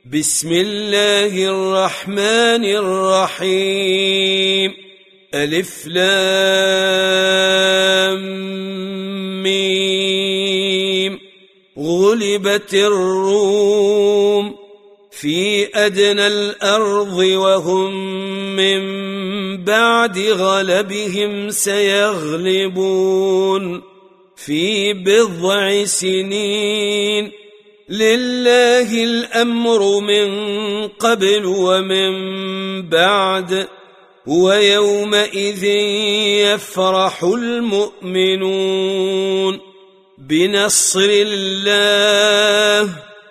بسم الله الرحمن الرحيم. ألف لام ميم. غلبت الروم في أدنى الأرض وهم من بعد غلبهم سيغلبون في بضع سنين. لله الأمر من قبل ومن بعد ويومئذ يفرح المؤمنون بنصر الله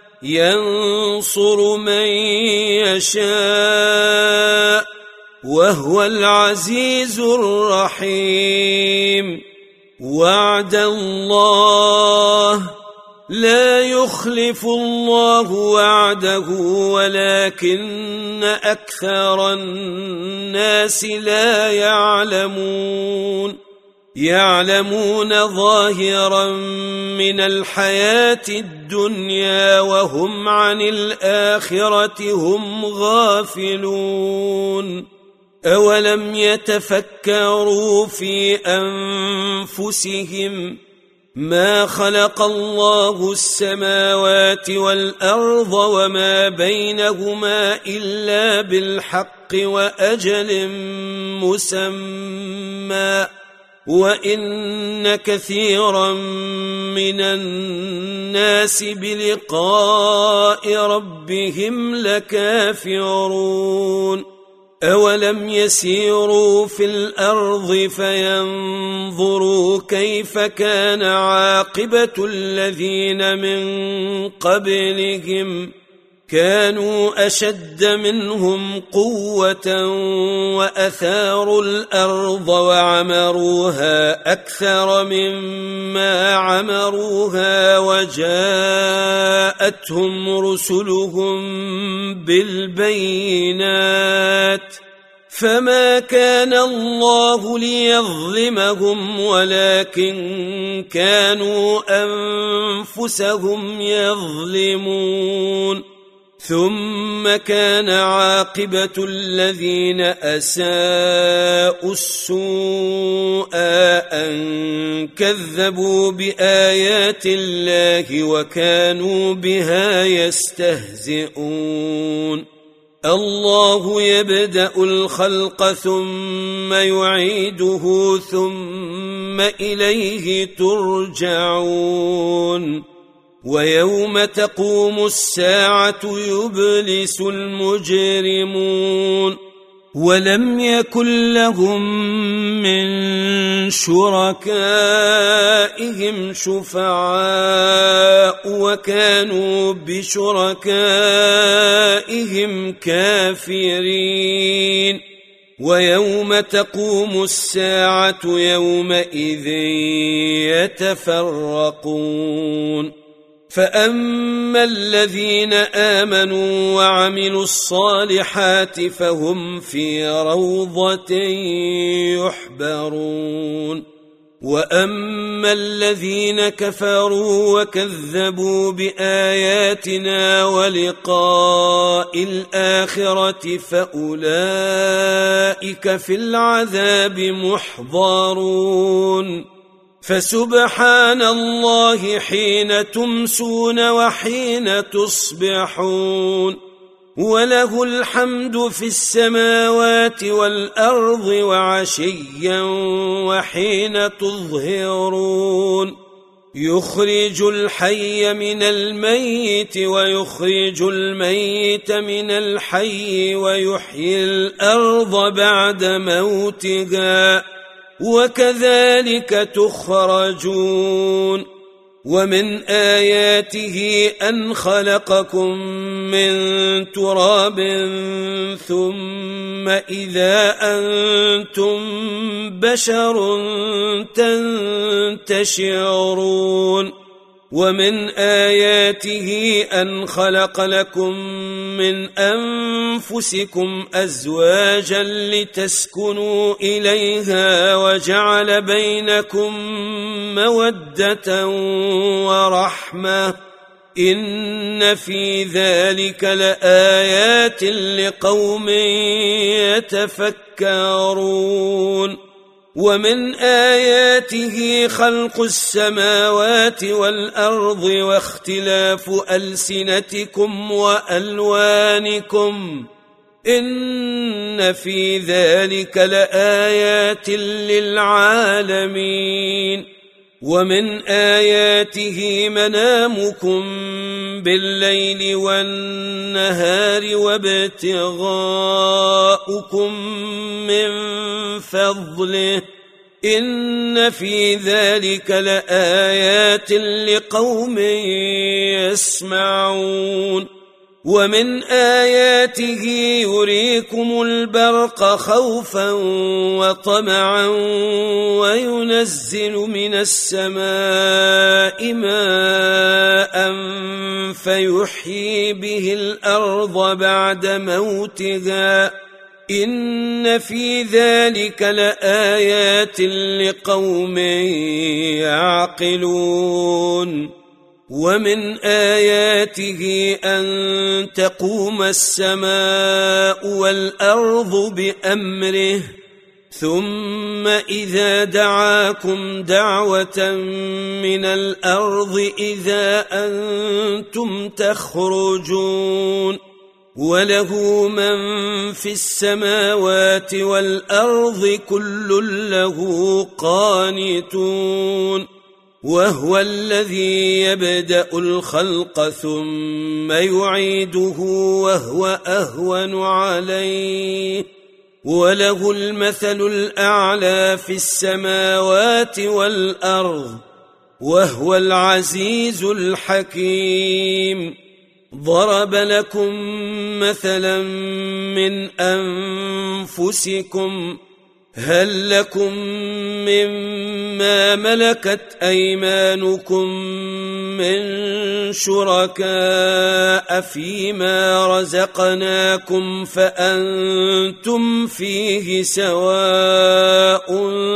ينصر من يشاء وهو العزيز الرحيم. وعد الله لا يخلف الله وعده ولكن أكثر الناس لا يعلمون ظاهرا من الحياة الدنيا وهم عن الآخرة هم غافلون. أولم يتفكروا في أنفسهم ما خلق الله السماوات والأرض وما بينهما إلا بالحق وأجل مسمى وإن كثيرا من الناس بلقاء ربهم لكافرون. أولم يسيروا في الأرض فينظروا كيف كان عاقبة الذين من قبلهم كانوا أشد منهم قوة وأثاروا الأرض وعمروها أكثر مما عمروها وجاءتهم رسلهم بالبينات فما كان الله ليظلمهم ولكن كانوا أنفسهم يظلمون. ثم كان عاقبة الذين أساءوا السوء أن كذبوا بآيات الله وكانوا بها يستهزئون. الله يبدأ الخلق ثم يعيده ثم إليه ترجعون. ويوم تقوم الساعة يبلس المجرمون ولم يكن لهم من شركائهم شفعاء وكانوا بشركائهم كافرين. ويوم تقوم الساعة يومئذ يتفرقون. فأما الذين آمنوا وعملوا الصالحات فهم في روضة يحبرون. وأما الذين كفروا وكذبوا بآياتنا ولقاء الآخرة فأولئك في العذاب محضرون. فسبحان الله حين تمسون وحين تصبحون وله الحمد في السماوات والأرض وعشيا وحين تظهرون. يخرج الحي من الميت ويخرج الميت من الحي ويحيي الأرض بعد موتها وكذلك تخرجون. ومن آياته أن خلقكم من تراب ثم إذا أنتم بشر تنتشرون. ومن آياته أن خلق لكم من أنفسكم أزواجا لتسكنوا إليها وجعل بينكم مودة ورحمة إن في ذلك لآيات لقوم يتفكرون ومن آياته خلق السماوات والأرض واختلاف ألسنتكم وألوانكم إن في ذلك لآيات للعالمين ومن آياته منامكم بالليل والنهار وابتغاؤكم من فضله إن في ذلك لآيات لقوم يسمعون ومن آياته يريكم البرق خوفا وطمعا وينزل من السماء ماء فيحيي به الأرض بعد موتها إن في ذلك لآيات لقوم يعقلون ومن آياته أن تقوم السماء والأرض بأمره ثم إذا دعاكم دعوة من الأرض إذا أنتم تخرجون وله من في السماوات والأرض كل له قانتون وهو الذي يبدأ الخلق ثم يعيده وهو أهون عليه وله المثل الأعلى في السماوات والأرض وهو العزيز الحكيم ضرب لكم مثلا من أنفسكم هل لكم مما ملكت أيمانكم من شركاء فيما رزقناكم فأنتم فيه سواء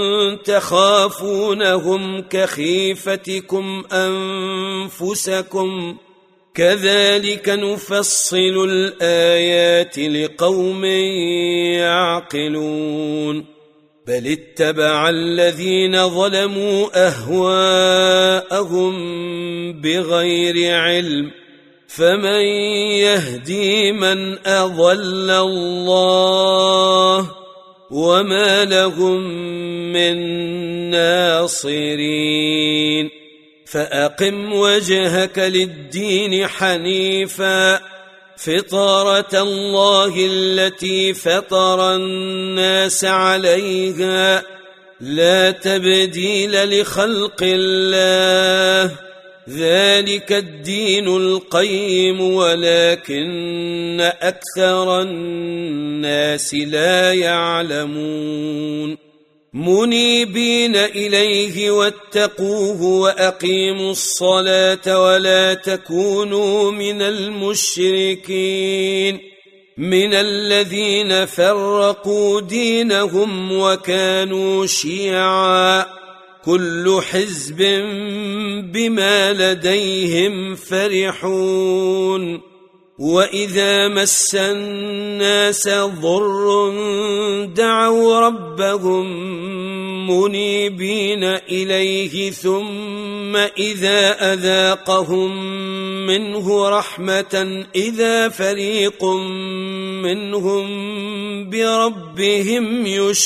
تخافونهم كخيفتكم أنفسكم كذلك نفصل الآيات لقوم يعقلون بل اتبع الذين ظلموا أهواءهم بغير علم فمن يهدي من أضل الله وما لهم من ناصرين فأقم وجهك للدين حنيفا فطرة الله التي فطر الناس عليها لا تبديل لخلق الله ذلك الدين القيم ولكن أكثر الناس لا يعلمون منيبين إليه واتقوه وأقيموا الصلاة ولا تكونوا من المشركين من الذين فرقوا دينهم وكانوا شيعا كل حزب بما لديهم فرحون وإذا مس الناس ضر دعوا ربهم منيبين إليه ثم إذا أذاقهم منه رحمة إذا فريق منهم بربهم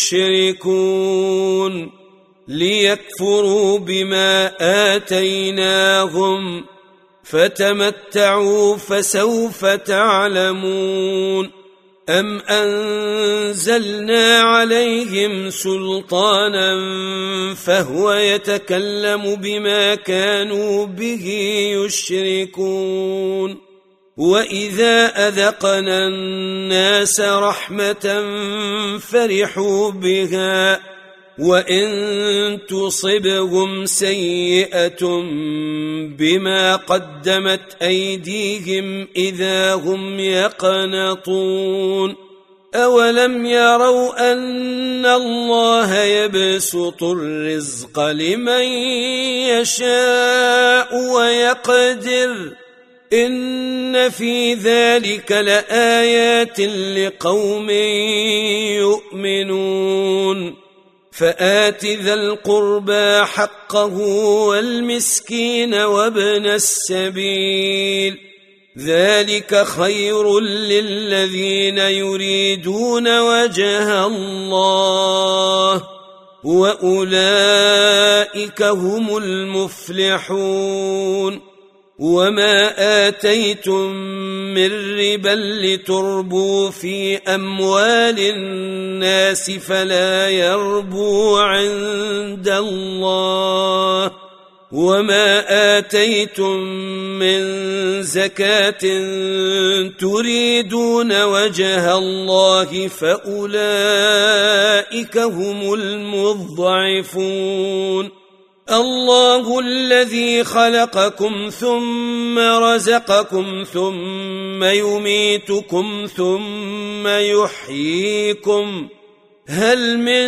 يشركون ليكفروا بما آتيناهم فتمتعوا فسوف تعلمون أم أنزلنا عليهم سلطانا فهو يتكلم بما كانوا به يشركون وإذا أذقنا الناس رحمة فرحوا بها وإن تصبهم سيئة بما قدمت أيديهم إذا هم يقنطون أولم يروا أن الله يبسط الرزق لمن يشاء ويقدر إن في ذلك لآيات لقوم يؤمنون فآت ذا القربى حقه والمسكين وابن السبيل ذلك خير للذين يريدون وجه الله وأولئك هم المفلحون وما آتيتم من ربا لتربوا في أموال الناس فلا يربو عند الله وما آتيتم من زكاة تريدون وجه الله فأولئك هم المضعفون الله الذي خلقكم ثم رزقكم ثم يميتكم ثم يحييكم هل من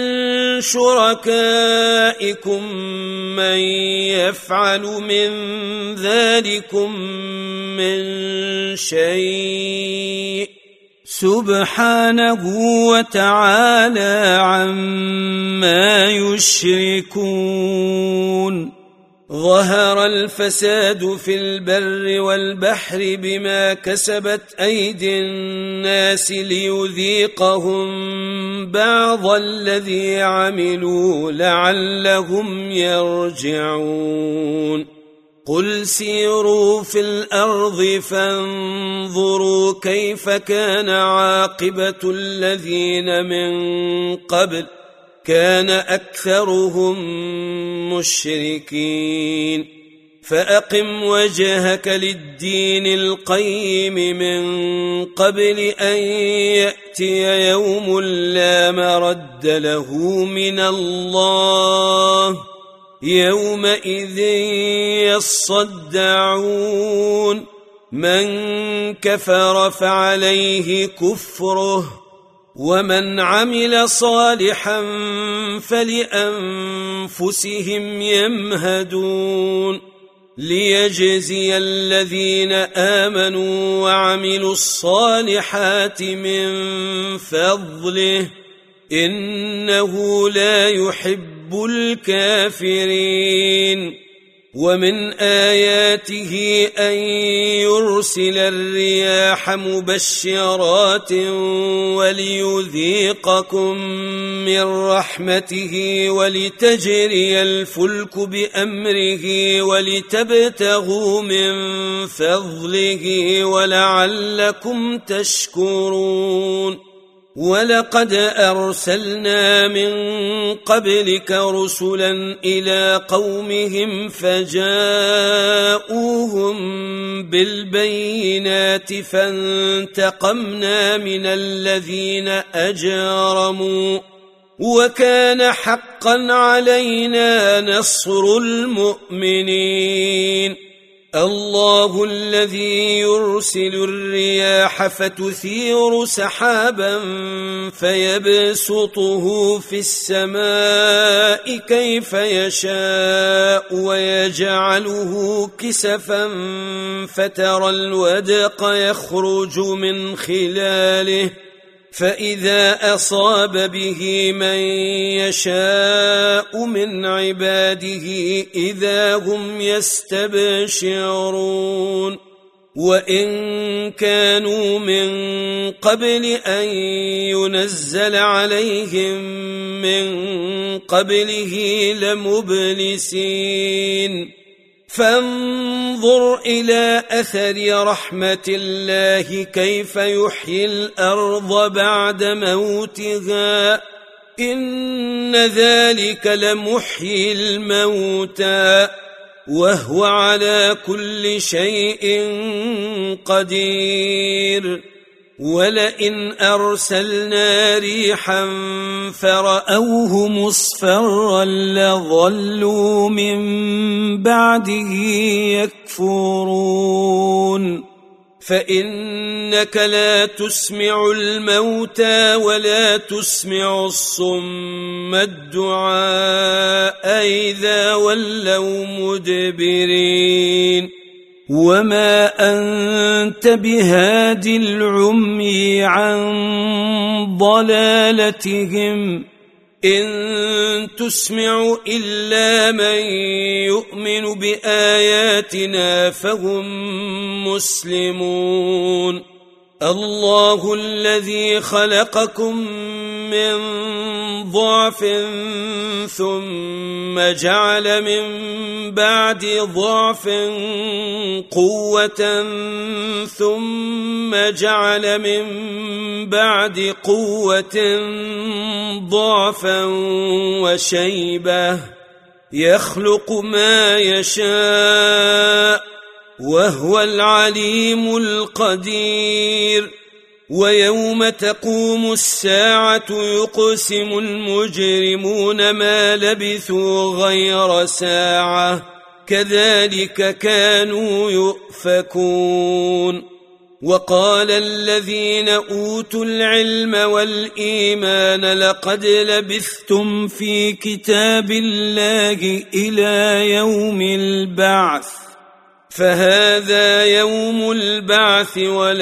شركائكم من يفعل من ذلكم من شيء سبحانه وتعالى عما يشركون ظهر الفساد في البر والبحر بما كسبت أيدي الناس ليذيقهم بعض الذي عملوا لعلهم يرجعون قل سيروا في الأرض فانظروا كيف كان عاقبة الذين من قبل كان أكثرهم مشركين فأقم وجهك للدين القيم من قبل أن يأتي يوم لا مرد له من الله يومئذ يصدعون من كفر فعليه كفره ومن عمل صالحا فلأنفسهم يمهدون ليجزي الذين آمنوا وعملوا الصالحات من فضله إنه لا يحب الكافرين ومن آياته أن يرسل الرياح مبشرات وليذيقكم من رحمته ولتجري الفلك بأمره ولتبتغوا من فضله ولعلكم تشكرون ولقد أرسلنا من قبلك رسلا إلى قومهم فجاءوهم بالبينات فانتقمنا من الذين أجرموا وكان حقا علينا نصر المؤمنين الله الذي يرسل الرياح فتثير سحابا فيبسطه في السماء كيف يشاء ويجعله كسفا فترى الودق يخرج من خلاله فإذا أصاب به من يشاء من عباده إذا هم يستبشرون وإن كانوا من قبل أن ينزل عليهم من قبله لمبلسين فانظر إلى أثر رحمة الله كيف يحيي الأرض بعد موتها إن ذلك لمحيي الموتى وهو على كل شيء قدير ولئن أرسلنا ريحا فرأوه مصفرا لظلوا من بعده يكفرون فإنك لا تسمع الموتى ولا تسمع الصم الدعاء إذا ولوا مدبرين وما أنت بهاد العمي عن ضلالتهم إن تسمع إلا من يؤمن بآياتنا فهم مسلمون الله الذي خلقكم من ضعف ثم جعل من بعد ضعف قوة ثم جعل من بعد قوة ضعفا وشيبة يخلق ما يشاء وهو العليم القدير ويوم تقوم الساعة يقسم المجرمون ما لبثوا غير ساعة كذلك كانوا يؤفكون وقال الذين أوتوا العلم والإيمان لقد لبثتم في كتاب الله إلى يوم البعث فهذا يوم البعث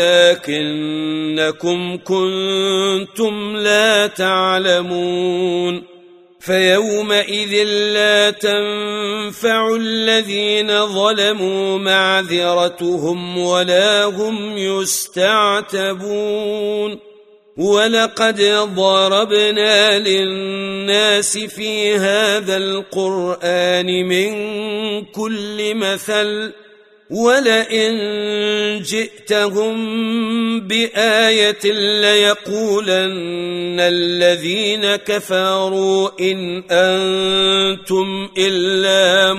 ولكنكم كنتم لا تعلمون فيومئذ لا تنفع الذين ظلموا معذرتهم ولا هم يستعتبون ولقد ضربنا للناس في هذا القرآن من كل مثل ولئن جئتهم بآية ليقولن الذين كفروا إن أنتم إلا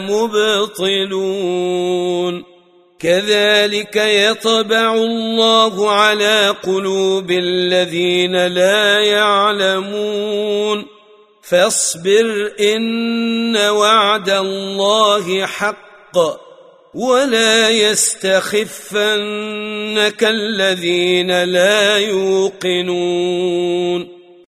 مبطلون كذلك يطبع الله على قلوب الذين لا يعلمون فاصبر إن وعد الله حق ولا يستخفنك الذين لا يوقنون